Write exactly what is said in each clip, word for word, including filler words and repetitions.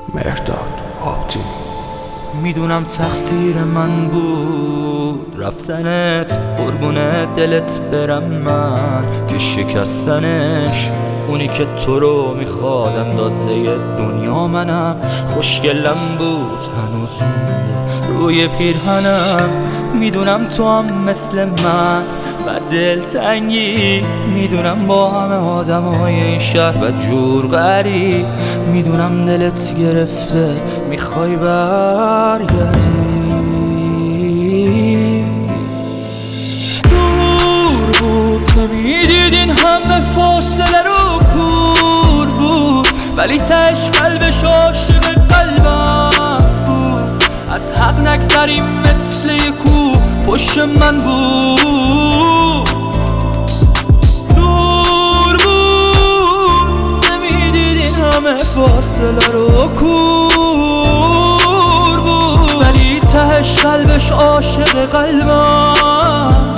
مهرداد آبتی. میدونم تقصیر من بود رفتنت، قربون دلت برم من که شکستنش. اونی که تو رو میخواد اندازه دنیا منم، خوشگلم بود هنوز مونده روی پیرهنم. میدونم تو هم مثل من و دلتنگی، میدونم با همه آدم های این شهر و جور غریب. میدونم دلت گرفته میخوای برگردی. دور بود نمیدیدین همه فاصله رو کور بود، ولی تش قلبش عاشق قلبم بود. از حق نگذریم مثل یه کو پشت من بود. دور بود نمیدیدین همه فاصله رو کور بود، ولی تهش قلبش عاشق قلبم،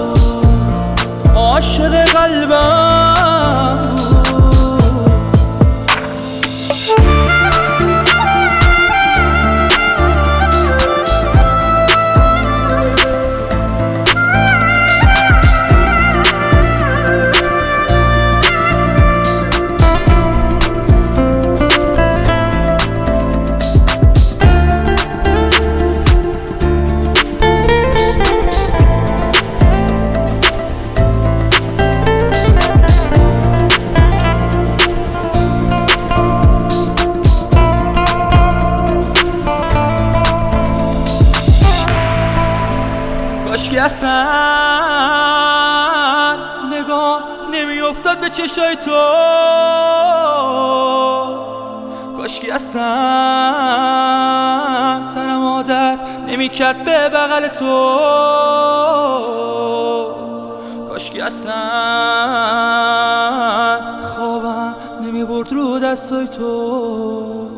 عاشق قلبم بود. کاشکی اصلا نگاه نمی افتاد به چشای تو، کاشکی اصلا تنم عادت نمی کرد به بغل تو، کاشکی اصلا خوابم نمی برد رو دستای تو.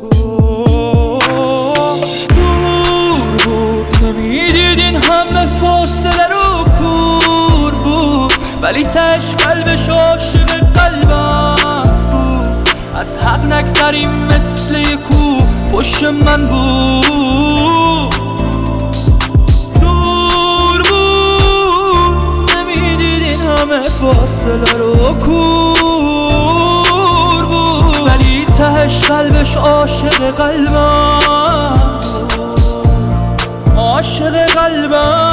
دور بود نمیدیدین همه فاصله رو کور بود، ولی تش قلبش عاشق قلبم بود. از حق نگذریم مثل یه کو پشت من بود. دور بود نمیدیدین همه فاصله رو کور بود، ولی تهش قلبش عاشق قلبم، عاشق قلبم.